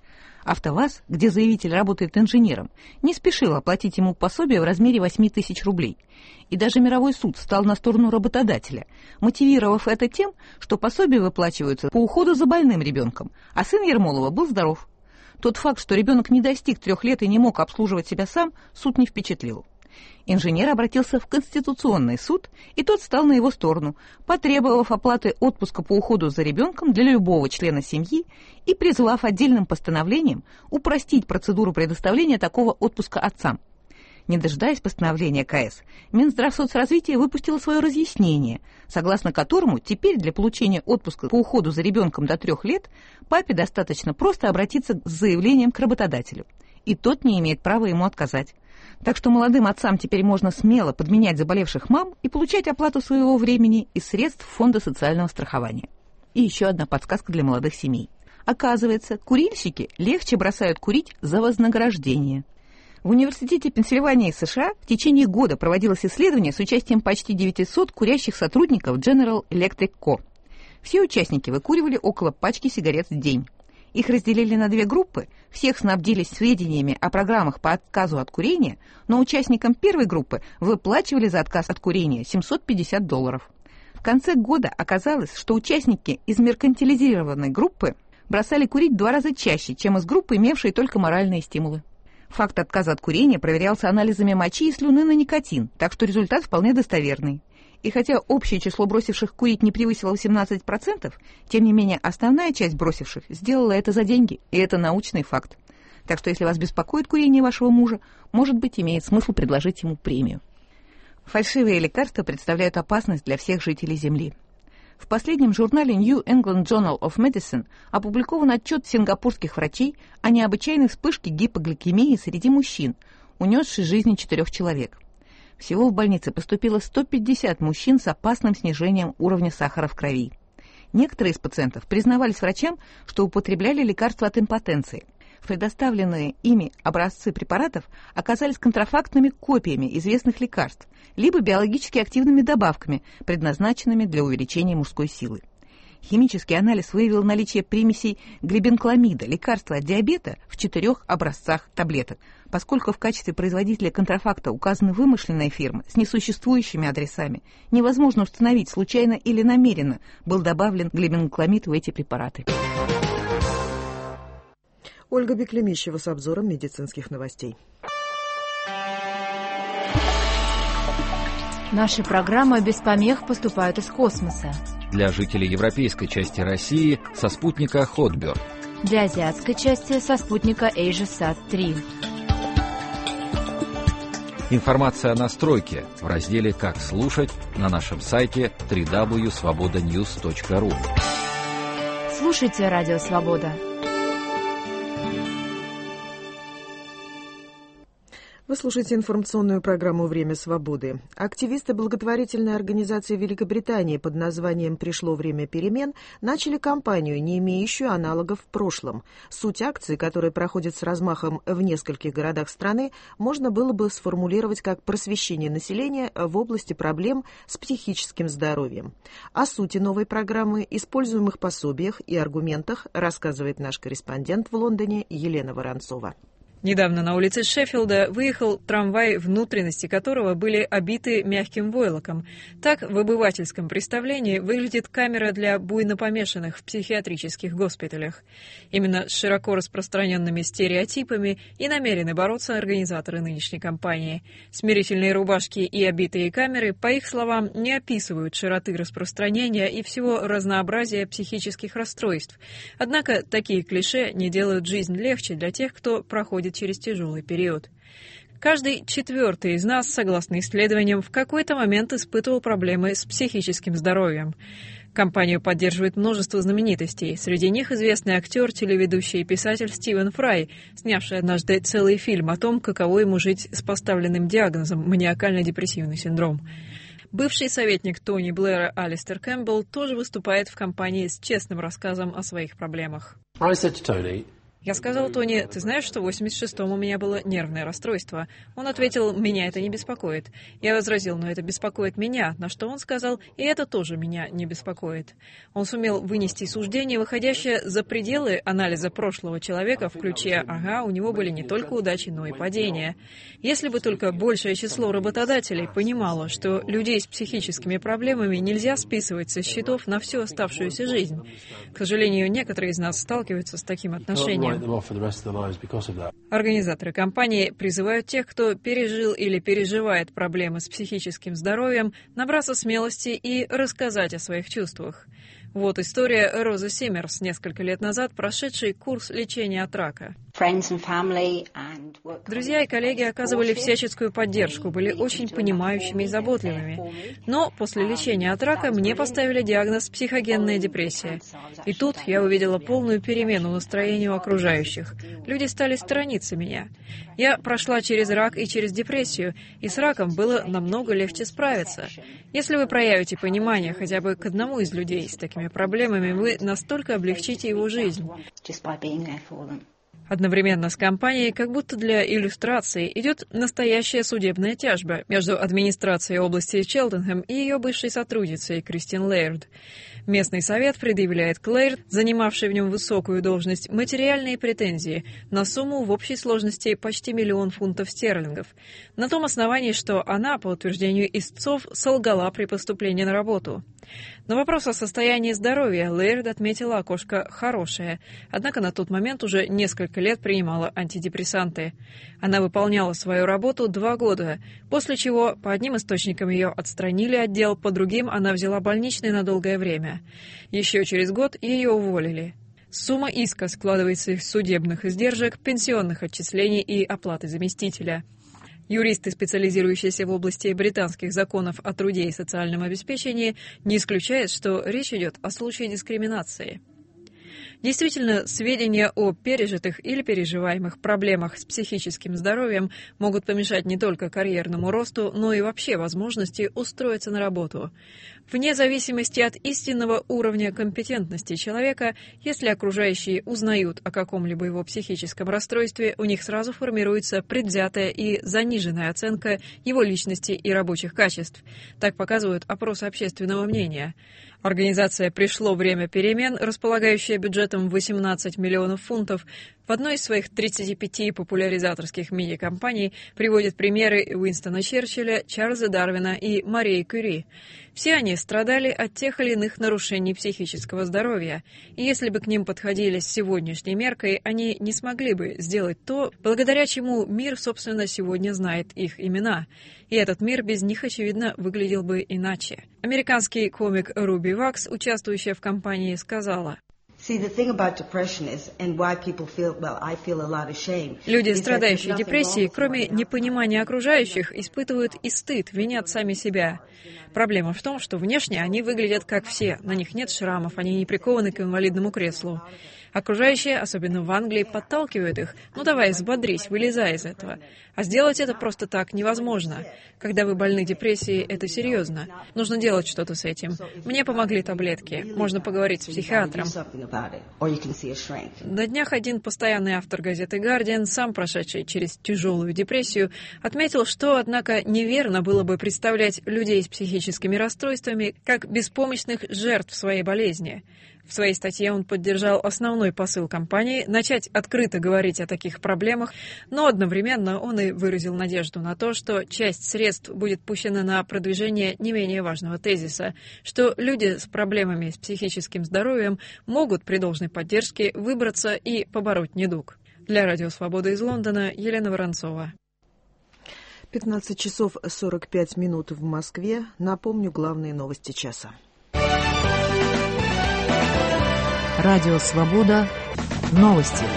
АвтоВАЗ, где заявитель работает инженером, не спешил оплатить ему пособие в размере восемь тысяч рублей. И даже мировой суд стал на сторону работодателя, мотивировав это тем, что пособия выплачиваются по уходу за больным ребенком, а сын Ермолова был здоров. Тот факт, что ребенок не достиг трех лет и не мог обслуживать себя сам, суд не впечатлил. Инженер обратился в Конституционный суд, и тот стал на его сторону, потребовав оплаты отпуска по уходу за ребенком для любого члена семьи и призвав отдельным постановлением упростить процедуру предоставления такого отпуска отцам. Не дожидаясь постановления КС, Минздравсоцразвитие выпустило свое разъяснение, согласно которому теперь для получения отпуска по уходу за ребенком до трех лет папе достаточно просто обратиться с заявлением к работодателю, и тот не имеет права ему отказать. Так что молодым отцам теперь можно смело подменять заболевших мам и получать оплату своего времени из средств Фонда социального страхования. И еще одна подсказка для молодых семей. Оказывается, курильщики легче бросают курить за вознаграждение. В Университете Пенсильвании США в течение года проводилось исследование с участием почти девятисот курящих сотрудников General Electric Co. Все участники выкуривали около пачки сигарет в день. Их разделили на две группы, всех снабдили сведениями о программах по отказу от курения, но участникам первой группы выплачивали за отказ от курения семьсот пятьдесят долларов. В конце года оказалось, что участники из меркантилизированной группы бросали курить в два раза чаще, чем из группы, имевшей только моральные стимулы. Факт отказа от курения проверялся анализами мочи и слюны на никотин, так что результат вполне достоверный. И хотя общее число бросивших курить не превысило восемнадцать процентов, тем не менее основная часть бросивших сделала это за деньги, и это научный факт. Так что если вас беспокоит курение вашего мужа, может быть, имеет смысл предложить ему премию. Фальшивые лекарства представляют опасность для всех жителей Земли. В последнем журнале New England Journal of Medicine опубликован отчет сингапурских врачей о необычайной вспышке гипогликемии среди мужчин, унесшей жизни четырех человек. Всего в больнице поступило сто пятьдесят мужчин с опасным снижением уровня сахара в крови. Некоторые из пациентов признавались врачам, что употребляли лекарства от импотенции. Предоставленные ими образцы препаратов оказались контрафактными копиями известных лекарств, либо биологически активными добавками, предназначенными для увеличения мужской силы. Химический анализ выявил наличие примесей глибенкламида, лекарства от диабета, в четырех образцах таблеток. Поскольку в качестве производителя контрафакта указаны вымышленные фирмы с несуществующими адресами, невозможно установить, случайно или намеренно был добавлен глибенкламид в эти препараты. Ольга Беклемищева с обзором медицинских новостей. Наши программы без помех поступают из космоса. Для жителей европейской части России со спутника Хотберд. Для азиатской части со спутника AsiaSat три. Информация о настройке в разделе «Как слушать» на нашем сайте дабл ю дабл ю дабл ю точка свобода ньюс точка ру. Слушайте Радио Свобода. Вы слушаете информационную программу «Время свободы». Активисты благотворительной организации Великобритании под названием «Пришло время перемен» начали кампанию, не имеющую аналогов в прошлом. Суть акции, которая проходит с размахом в нескольких городах страны, можно было бы сформулировать как просвещение населения в области проблем с психическим здоровьем. О сути новой программы, используемых пособиях и аргументах рассказывает наш корреспондент в Лондоне Елена Воронцова. Недавно на улице Шеффилда выехал трамвай, внутренности которого были обиты мягким войлоком. Так в обывательском представлении выглядит камера для буйнопомешанных в психиатрических госпиталях. Именно с широко распространенными стереотипами и намерены бороться организаторы нынешней кампании. Смирительные рубашки и обитые камеры, по их словам, не описывают широты распространения и всего разнообразия психических расстройств. Однако такие клише не делают жизнь легче для тех, кто проходит через тяжелый период. Каждый четвертый из нас, согласно исследованиям, в какой-то момент испытывал проблемы с психическим здоровьем. Компанию поддерживает множество знаменитостей. Среди них известный актер, телеведущий и писатель Стивен Фрай, снявший однажды целый фильм о том, каково ему жить с поставленным диагнозом маниакально-депрессивный синдром. Бывший советник Тони Блэра Алистер Кэмпбелл тоже выступает в компании с честным рассказом о своих проблемах. Я сказал Тони: «Ты знаешь, что в восемьдесят шестом у меня было нервное расстройство?» Он ответил: «Меня это не беспокоит». Я возразил: «Но это беспокоит меня», на что он сказал: «И это тоже меня не беспокоит». Он сумел вынести суждение, выходящее за пределы анализа прошлого человека, в ключе «ага, у него были не только удачи, но и падения». Если бы только большее число работодателей понимало, что людей с психическими проблемами нельзя списывать со счетов на всю оставшуюся жизнь. К сожалению, некоторые из нас сталкиваются с таким отношением. Организаторы кампании призывают тех, кто пережил или переживает проблемы с психическим здоровьем, набраться смелости и рассказать о своих чувствах. Вот история Розы Симмерс, несколько лет назад прошедшей курс лечения от рака. Друзья и коллеги оказывали всяческую поддержку, были очень понимающими и заботливыми. Но после лечения от рака мне поставили диагноз «психогенная депрессия». И тут я увидела полную перемену настроения у окружающих. Люди стали сторониться меня. Я прошла через рак и через депрессию, и с раком было намного легче справиться. Если вы проявите понимание хотя бы к одному из людей с такими проблемами, вы настолько облегчите его жизнь. Одновременно с кампанией, как будто для иллюстрации, идет настоящая судебная тяжба между администрацией области Челтенхэм и ее бывшей сотрудницей Кристин Лейрд. Местный совет предъявляет к Лейрд, занимавшей в нем высокую должность, материальные претензии на сумму в общей сложности почти миллион фунтов стерлингов, на том основании, что она, по утверждению истцов, солгала при поступлении на работу. На вопрос о состоянии здоровья Лейрд отметила окошко «хорошее», однако на тот момент уже несколько лет принимала антидепрессанты. Она выполняла свою работу два года, после чего по одним источникам ее отстранили от дел, по другим она взяла больничный на долгое время. Еще через год ее уволили. Сумма иска складывается из судебных издержек, пенсионных отчислений и оплаты заместителя. Юристы, специализирующиеся в области британских законов о труде и социальном обеспечении, не исключают, что речь идет о случае дискриминации. Действительно, сведения о пережитых или переживаемых проблемах с психическим здоровьем могут помешать не только карьерному росту, но и вообще возможности устроиться на работу. Вне зависимости от истинного уровня компетентности человека, если окружающие узнают о каком-либо его психическом расстройстве, у них сразу формируется предвзятая и заниженная оценка его личности и рабочих качеств. Так показывают опросы общественного мнения. Организация «Пришло время перемен», располагающая бюджетом восемнадцать миллионов фунтов, в одной из своих тридцати пяти популяризаторских медиакомпаний приводит примеры Уинстона Черчилля, Чарльза Дарвина и Марии Кюри. Все они страдали от тех или иных нарушений психического здоровья, и если бы к ним подходили с сегодняшней меркой, они не смогли бы сделать то, благодаря чему мир, собственно, сегодня знает их имена. И этот мир без них, очевидно, выглядел бы иначе. Американский комик Руби Вакс, участвующая в кампании, сказала: Люди, страдающие депрессией, кроме непонимания окружающих, испытывают и стыд, винят сами себя. Проблема в том, что внешне они выглядят как все, на них нет шрамов, они не прикованы к инвалидному креслу. Окружающие, особенно в Англии, подталкивают их: «Ну давай, взбодрись, вылезай из этого». А сделать это просто так невозможно. Когда вы больны депрессией, это серьезно. Нужно делать что-то с этим. Мне помогли таблетки. Можно поговорить с психиатром. На днях один постоянный автор газеты «Гардиан», сам прошедший через тяжелую депрессию, отметил, что, однако, неверно было бы представлять людей с психическими расстройствами как беспомощных жертв своей болезни. В своей статье он поддержал основной посыл кампании — начать открыто говорить о таких проблемах, но одновременно он и выразил надежду на то, что часть средств будет пущена на продвижение не менее важного тезиса, что люди с проблемами с психическим здоровьем могут при должной поддержке выбраться и побороть недуг. Для Радио Свобода из Лондона Елена Воронцова. пятнадцать часов сорок пять минут в Москве. Напомню главные новости часа. Радио Свобода. Новости.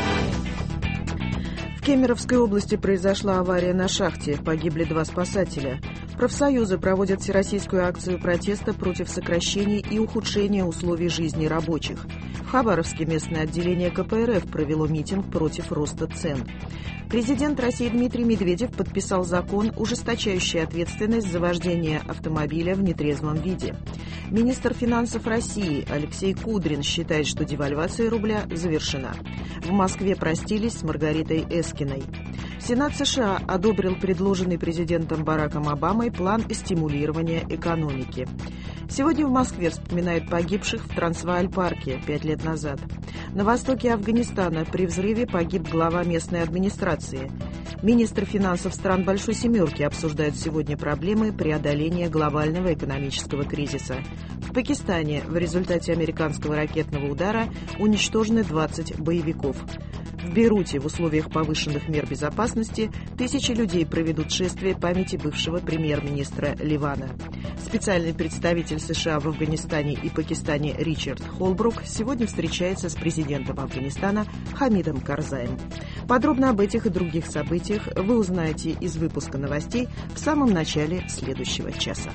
В Кемеровской области произошла авария на шахте. Погибли два спасателя. Профсоюзы проводят всероссийскую акцию протеста против сокращений и ухудшения условий жизни рабочих. В В Хабаровске местное отделение ка пэ эр эф провело митинг против роста цен. Президент России Дмитрий Медведев подписал закон, ужесточающий ответственность за вождение автомобиля в нетрезвом виде. Министр финансов России Алексей Кудрин считает, что девальвация рубля завершена. В Москве простились с Маргаритой Эскиной. Сенат США одобрил предложенный президентом Бараком Обамой план стимулирования экономики. Сегодня в Москве вспоминают погибших в Трансвааль-парке пять лет назад. На востоке Афганистана при взрыве погиб глава местной администрации. Министры финансов стран Большой Семерки обсуждают сегодня проблемы преодоления глобального экономического кризиса. В Пакистане в результате американского ракетного удара уничтожены двадцать боевиков. В Бейруте в условиях повышенных мер безопасности тысячи людей проведут шествие памяти бывшего премьер-министра Ливана. Специальный представитель США в Афганистане и Пакистане Ричард Холбрук сегодня встречается с президентом Афганистана Хамидом Карзаем. Подробно об этих и других событиях вы узнаете из выпуска новостей в самом начале следующего часа.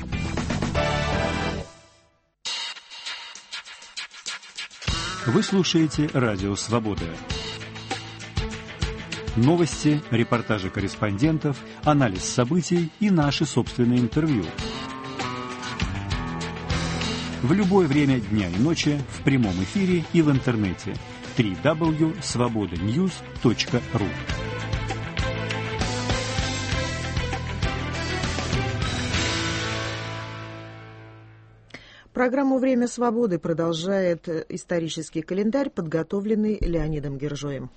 Вы слушаете «Радио Свобода». Новости, репортажи корреспондентов, анализ событий и наши собственные интервью. В любое время дня и ночи в прямом эфире и в интернете. дабл ю дабл ю дабл ю точка свобода ньюс точка ру. Программу «Время свободы» продолжает исторический календарь, подготовленный Леонидом Гержоем.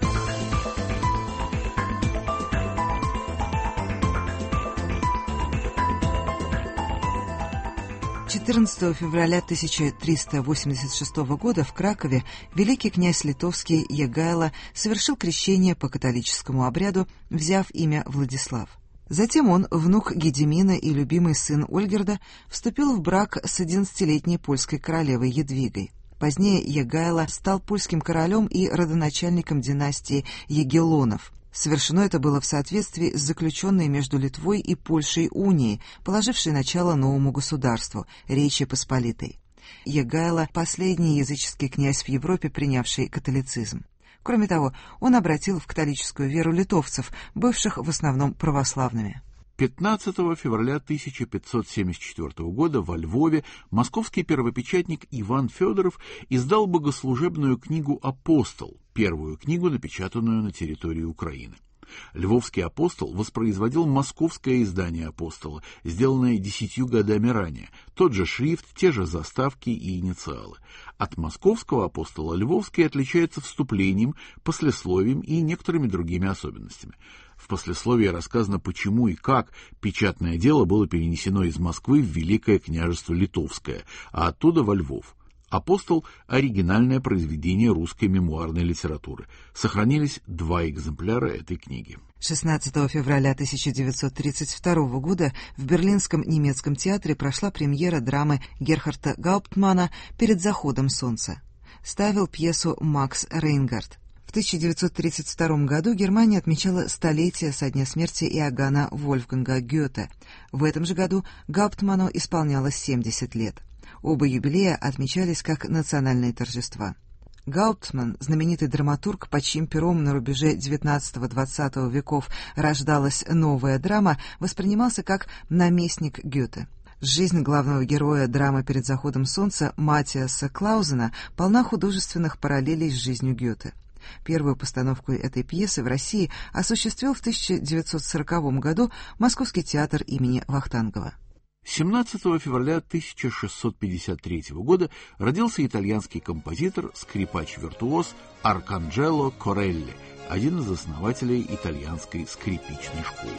четырнадцатого февраля тысяча триста восемьдесят шестого года в Кракове великий князь литовский Егайло совершил крещение по католическому обряду, взяв имя Владислав. Затем он, внук Гедемина и любимый сын Ольгерда, вступил в брак с одиннадцатилетней польской королевой Едвигой. Позднее Егайло стал польским королем и родоначальником династии Егелонов. Совершено это было в соответствии с заключенной между Литвой и Польшей унией, положившей начало новому государству – Речи Посполитой. Егайло – последний языческий князь в Европе, принявший католицизм. Кроме того, он обратил в католическую веру литовцев, бывших в основном православными. пятнадцатого февраля тысяча пятьсот семьдесят четвёртого года во Львове московский первопечатник Иван Федоров издал богослужебную книгу «Апостол», первую книгу, напечатанную на территории Украины. Львовский апостол воспроизводил московское издание «Апостола», сделанное десятью годами ранее, тот же шрифт, те же заставки и инициалы. От московского апостола Львовский отличается вступлением, послесловием и некоторыми другими особенностями. В послесловии рассказано, почему и как печатное дело было перенесено из Москвы в Великое княжество Литовское, а оттуда во Львов. «Апостол» — оригинальное произведение русской мемуарной литературы. Сохранились два экземпляра этой книги. шестнадцатого февраля тысяча девятьсот тридцать второго года в Берлинском немецком театре прошла премьера драмы Герхарда Гауптмана «Перед заходом солнца». Ставил пьесу Макс Рейнгард. В тысяча девятьсот тридцать втором году Германия отмечала столетие со дня смерти Иоганна Вольфганга Гёте. В этом же году Гауптману исполнялось семьдесят лет. Оба юбилея отмечались как национальные торжества. Гауптман, знаменитый драматург, под чьим пером на рубеже девятнадцатого-двадцатого веков рождалась новая драма, воспринимался как наместник Гёте. Жизнь главного героя драмы «Перед заходом солнца» Матиаса Клаузена полна художественных параллелей с жизнью Гёте. Первую постановку этой пьесы в России осуществил в тысяча девятьсот сороковом году Московский театр имени Вахтангова. семнадцатого февраля тысяча шестьсот пятьдесят третьего года родился итальянский композитор, скрипач-виртуоз Арканджело Корелли, один из основателей итальянской скрипичной школы.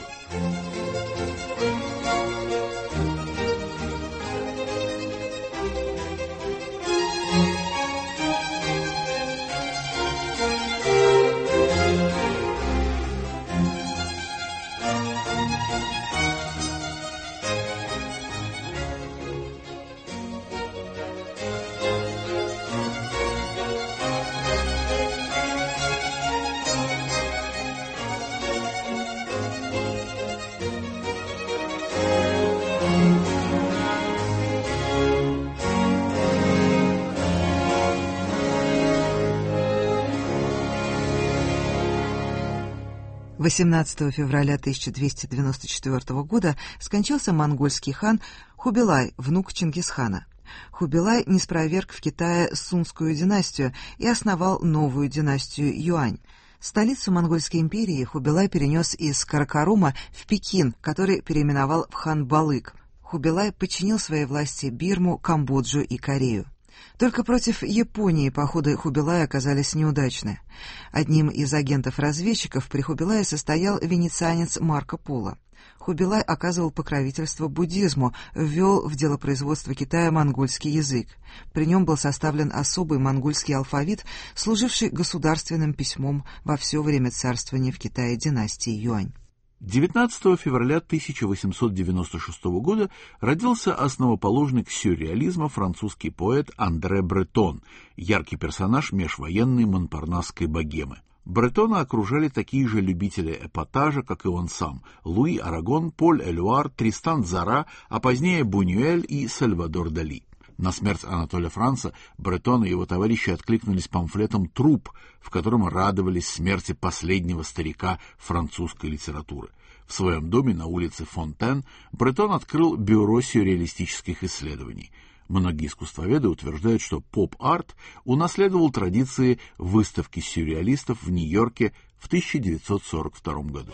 восемнадцатого февраля тысяча двести девяносто четвёртого года скончался монгольский хан Хубилай, внук Чингисхана. Хубилай не спроверг в Китае Сунскую династию и основал новую династию Юань. Столицу Монгольской империи Хубилай перенес из Каракарума в Пекин, который переименовал в Хан-Балык. Хубилай подчинил своей власти Бирму, Камбоджу и Корею. Только против Японии походы Хубилая оказались неудачны. Одним из агентов-разведчиков при Хубилае состоял венецианец Марко Поло. Хубилай оказывал покровительство буддизму, ввел в дело производства Китая монгольский язык. При нем был составлен особый монгольский алфавит, служивший государственным письмом во все время царствования в Китае династии Юань. девятнадцатого февраля тысяча восемьсот девяносто шестого года родился основоположник сюрреализма французский поэт Андре Бретон, яркий персонаж межвоенной монпарнасской богемы. Бретона окружали такие же любители эпатажа, как и он сам: Луи Арагон, Поль Элюар, Тристан Зара, а позднее Бунюэль и Сальвадор Дали. На смерть Анатоля Франса Бретон и его товарищи откликнулись памфлетом «Труп», в котором радовались смерти последнего старика французской литературы. В своем доме на улице Фонтен Бретон открыл бюро сюрреалистических исследований. Многие искусствоведы утверждают, что поп-арт унаследовал традиции выставки сюрреалистов в Нью-Йорке в тысяча девятьсот сорок втором году.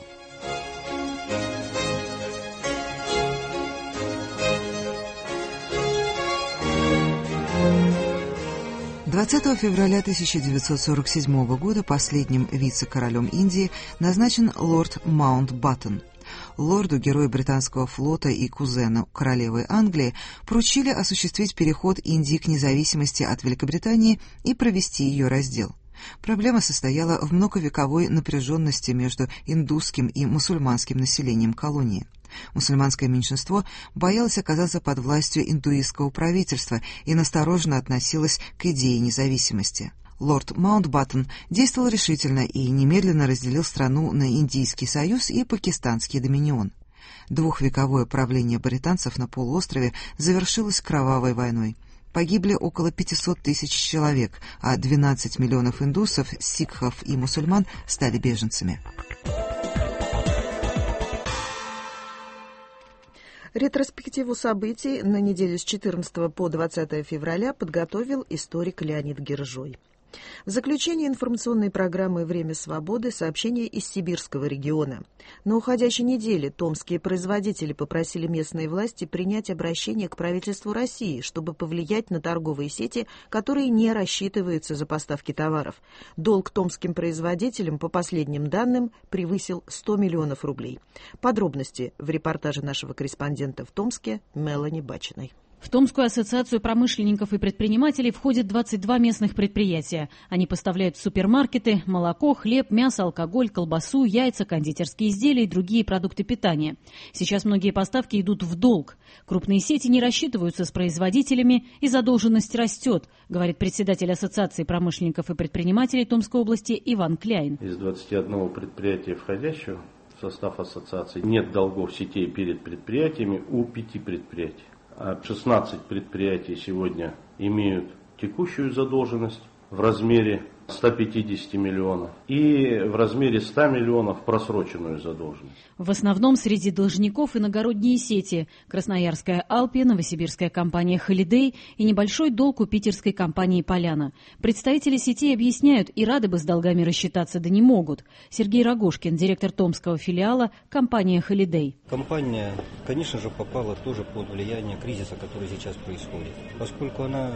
двадцатого февраля тысяча девятьсот сорок седьмого года последним вице-королем Индии назначен лорд Маунтбаттен. Лорду, герою британского флота и кузену королевы Англии, поручили осуществить переход Индии к независимости от Великобритании и провести ее раздел. Проблема состояла в многовековой напряженности между индусским и мусульманским населением колонии. Мусульманское меньшинство боялось оказаться под властью индуистского правительства и настороженно относилось к идее независимости. Лорд Маунтбаттен действовал решительно и немедленно разделил страну на Индийский союз и Пакистанский доминион. Двухвековое правление британцев на полуострове завершилось кровавой войной. Погибли около пятисот тысяч человек, а двенадцать миллионов индусов, сикхов и мусульман стали беженцами. Ретроспективу событий на неделю с четырнадцатого по двадцатое февраля подготовил историк Леонид Гержой. В заключении информационной программы «Время свободы» сообщение из сибирского региона. На уходящей неделе томские производители попросили местные власти принять обращение к правительству России, чтобы повлиять на торговые сети, которые не рассчитываются за поставки товаров. Долг томским производителям, по последним данным, превысил сто миллионов рублей. Подробности в репортаже нашего корреспондента в Томске Мелани Бачиной. В Томскую ассоциацию промышленников и предпринимателей входят двадцать два местных предприятия. Они поставляют в супермаркеты молоко, хлеб, мясо, алкоголь, колбасу, яйца, кондитерские изделия и другие продукты питания. Сейчас многие поставки идут в долг. Крупные сети не рассчитываются с производителями, и задолженность растет, говорит председатель Ассоциации промышленников и предпринимателей Томской области Иван Кляйн. Из двадцати одного предприятия, входящего в состав ассоциации, нет долгов сетей перед предприятиями у пяти предприятий. шестнадцать предприятий сегодня имеют текущую задолженность в размере ста пятидесяти миллионов и в размере ста миллионов просроченную задолженность. В основном среди должников иногородние сети: Красноярская Алпия, новосибирская компания Холидей и небольшой долг у питерской компании Поляна. Представители сетей объясняют, и рады бы с долгами рассчитаться, да не могут. Сергей Рогошкин, директор томского филиала компании Холидей. Компания, конечно же, попала тоже под влияние кризиса, который сейчас происходит. Поскольку она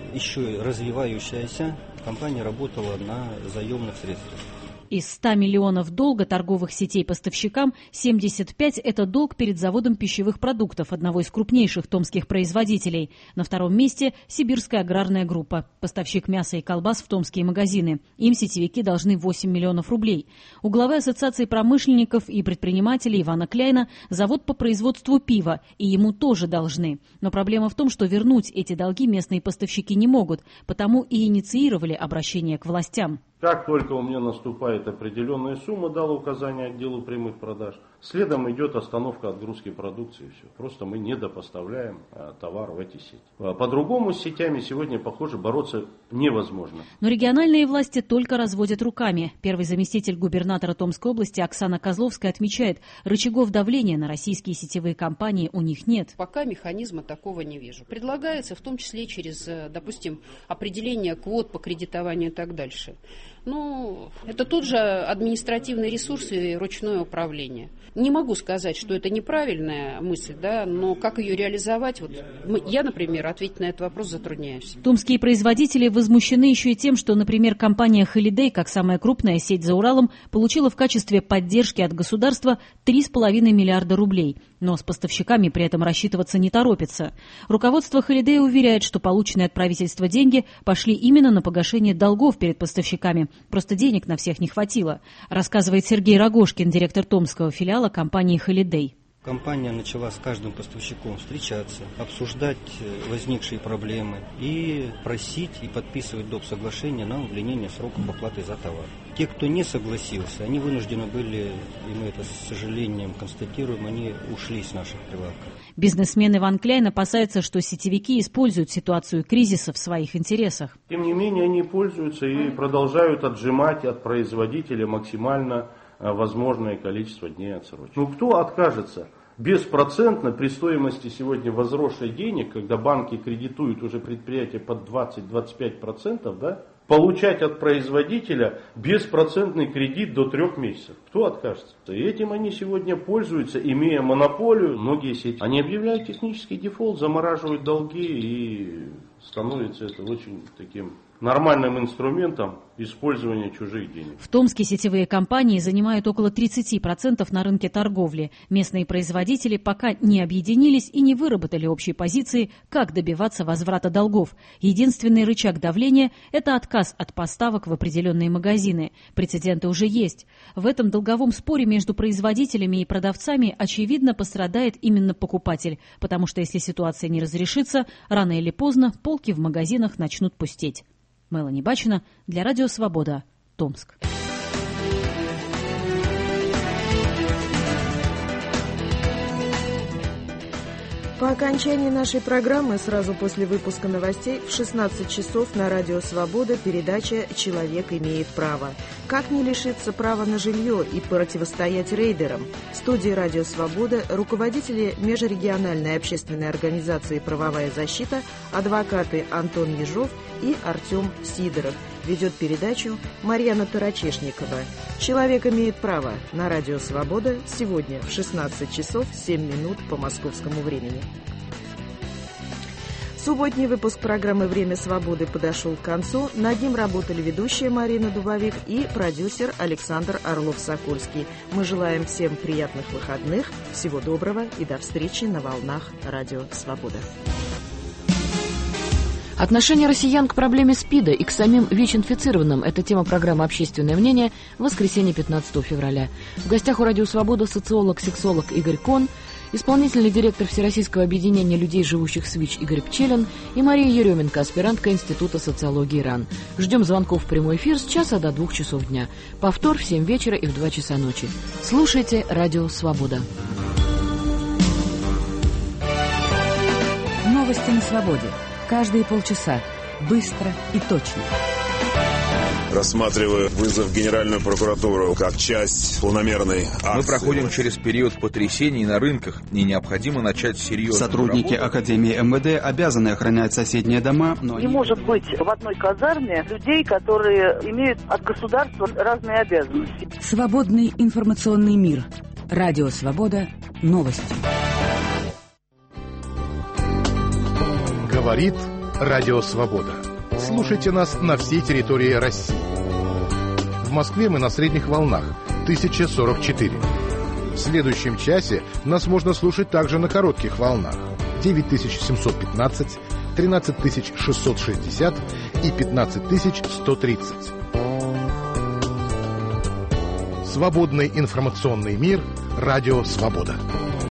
еще развивающаяся, компания работала на заемных средствах. Из ста миллионов долга торговых сетей поставщикам семьдесят пять – это долг перед заводом пищевых продуктов, одного из крупнейших томских производителей. На втором месте – Сибирская аграрная группа, поставщик мяса и колбас в томские магазины. Им сетевики должны восемь миллионов рублей. У главы Ассоциации промышленников и предпринимателей Ивана Кляйна завод по производству пива, и ему тоже должны. Но проблема в том, что вернуть эти долги местные поставщики не могут, потому и инициировали обращение к властям. Как только у меня наступает определенная сумма, дал указание отделу прямых продаж, Следом идет остановка отгрузки продукции. Все. Просто мы недопоставляем а, товар в эти сети. А, по-другому с сетями сегодня, похоже, бороться невозможно. Но региональные власти только разводят руками. Первый заместитель губернатора Томской области Оксана Козловская отмечает, рычагов давления на российские сетевые компании у них нет. Пока механизма такого не вижу. Предлагается в том числе через, допустим, определение квот по кредитованию и так дальше. Ну, это тут же административный ресурс и ручное управление. Не могу сказать, что это неправильная мысль, да, но как ее реализовать, вот я, например, ответить на этот вопрос затрудняюсь. Томские производители возмущены еще и тем, что, например, компания Holiday, как самая крупная сеть за Уралом, получила в качестве поддержки от государства три с половиной миллиарда рублей. Но с поставщиками при этом рассчитываться не торопится. Руководство Holiday уверяет, что полученные от правительства деньги пошли именно на погашение долгов перед поставщиками. Просто денег на всех не хватило, рассказывает Сергей Рогожкин, директор томского филиала компании Holiday. Компания начала с каждым поставщиком встречаться, обсуждать возникшие проблемы и просить и подписывать доп. Соглашение на удлинение сроков оплаты за товар. Те, кто не согласился, они вынуждены были, и мы это с сожалением констатируем, они ушли с наших прилавков. Бизнесмен Иван Кляйн опасается, что сетевики используют ситуацию кризиса в своих интересах. Тем не менее, они пользуются и продолжают отжимать от производителя максимально возможное количество дней отсрочки. Ну кто откажется беспроцентно при стоимости сегодня возросшей денег, когда банки кредитуют уже предприятия под двадцать-двадцать пять процентов, да, получать от производителя беспроцентный кредит до трех месяцев? Кто откажется? И этим они сегодня пользуются, имея монополию. Многие сети, они объявляют технический дефолт, замораживают долги, и становится это очень таким нормальным инструментом использования чужих денег. В Томске сетевые компании занимают около тридцать процентов на рынке торговли. Местные производители пока не объединились и не выработали общей позиции, как добиваться возврата долгов. Единственный рычаг давления – это отказ от поставок в определенные магазины. Прецеденты уже есть. В этом долговом споре между производителями и продавцами, очевидно, пострадает именно покупатель, потому что если ситуация не разрешится, рано или поздно полки в магазинах начнут пустеть. Мелани Бачина для Радио Свобода, Томск. По окончании нашей программы, сразу после выпуска новостей, в шестнадцать часов на Радио Свобода передача «Человек имеет право». Как не лишиться права на жилье и противостоять рейдерам? В студии Радио Свобода руководители межрегиональной общественной организации «Правовая защита», адвокаты Антон Ежов и Артем Сидоров. Ведет передачу Марьяна Тарачешникова. «Человек имеет право» на Радио Свобода сегодня в шестнадцать часов семь минут по московскому времени. Субботний выпуск программы «Время свободы» подошел к концу. Над ним работали ведущая Марина Дубовик и продюсер Александр Орлов-Сокольский. Мы желаем всем приятных выходных, всего доброго и до встречи на волнах Радио Свобода. Отношение россиян к проблеме СПИДа и к самим ВИЧ-инфицированным – это тема программы «Общественное мнение» в воскресенье пятнадцатого февраля. В гостях у Радио Свобода социолог-сексолог Игорь Кон, исполнительный директор Всероссийского объединения людей, живущих с ВИЧ Игорь Пчелин и Мария Еременко, аспирантка Института социологии РАН. Ждем звонков в прямой эфир с часа до двух часов дня. Повтор в семь вечера и в два часа ночи. Слушайте Радио Свобода. Новости на свободе. Каждые полчаса. Быстро и точно. Рассматриваю вызов в Генеральную прокуратуру как часть планомерной акции. Мы проходим через период потрясений на рынках, и необходимо начать серьезную Сотрудники работу. Академии эм вэ дэ обязаны охранять соседние дома, но... Не они... может быть в одной казарме людей, которые имеют от государства разные обязанности. Свободный информационный мир. Радио Свобода. Новости. Говорит Радио Свобода. Слушайте нас на всей территории России. В Москве мы на средних волнах тысяча сорок четыре. В следующем часе нас можно слушать также на коротких волнах девять тысяч семьсот пятнадцать, тринадцать тысяч шестьсот шестьдесят и пятнадцать тысяч сто тридцать. Свободный информационный мир. Радио Свобода.